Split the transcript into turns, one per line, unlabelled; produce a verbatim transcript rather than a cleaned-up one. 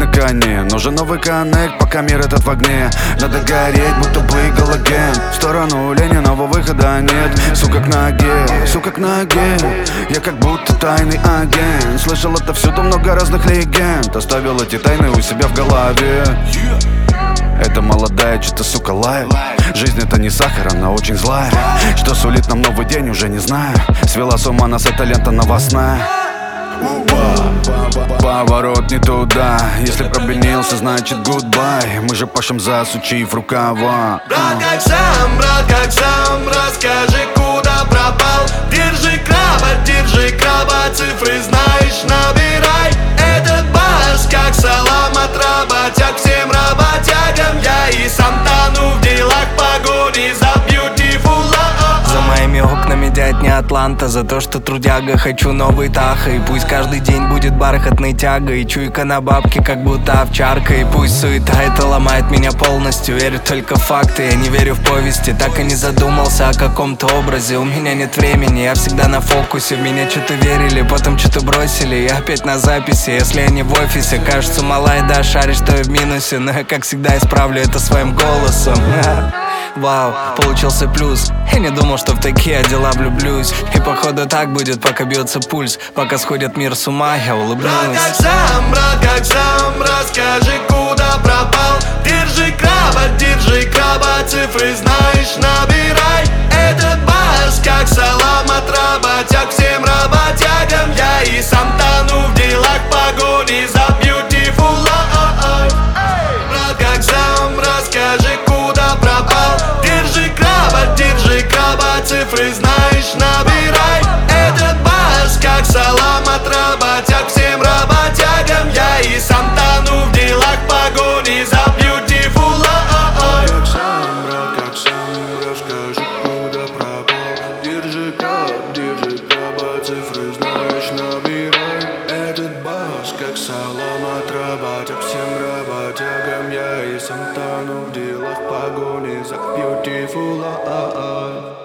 на коне. Нужен новый коннект, пока мир этот в огне. Надо гореть, будто бы галоген. В сторону лени, нового выхода нет. Сука к ноге, сука к ноге. Я как будто тайный агент. Слышал отовсюду много разных легенд. Оставил эти тайны у себя в голове. Это молодая, что-то, сука, лает. Жизнь это не сахар, она очень злая. Что сулит нам новый день, уже не знаю. Свела с ума нас эта лента новостная. Поворот не туда. Если пробенился, значит гудбай. Мы же пашем, засучив рукава.
Брат как сам, брат как сам, расскажи, куда пропал. Держи краба, держи краба, цифры знаешь, набирай. Этот бас как салам от работяг, всем работягам. Я и сам тону в делах, погони за beautiful love.
За моими окнами дядь не Атланта. За то, что трудяга, хочу новый Таха. И пусть каждый день будет бархатной тягой. И чуйка на бабке, как будто овчарка. И пусть суета это ломает меня полностью. Верю только в факты, я не верю в повести. Так и не задумался о каком-то образе. У меня нет времени, я всегда на фокусе. В меня что-то верили, потом что-то бросили. Я опять на записи, если я не в офисе. Кажется, малая, да, шаришь, что я в минусе. Но я, как всегда, исправлю это своим голосом. Вау, получился плюс. Я не думал, что в такие дела влюблюсь. И походу так будет, пока бьется пульс. Пока сходит мир с ума, я улыбнусь.
Брат как сам, брат как сам, расскажи, куда пропал. Держи краба, держи краба, цифры знаешь, набирай. Этот бас как салам от работяг, всем работягам. Я и сам тону в делах, погони за beautiful love. Брат как сам, расскажи, куда пропал. Держи краба, держи краба, цифры знаешь, набирай. Этот бас как салам от работяг, всем работягам. Я и сам тону в делах, погони за beautiful love.
Как сам, брат, как сам, расскажи, куда пропал. Держи краб, держи краба, цифры знаешь, набирай. Этот бас как салам от работяг, всем работягам. Я и сам тону в делах, погони за beautiful love.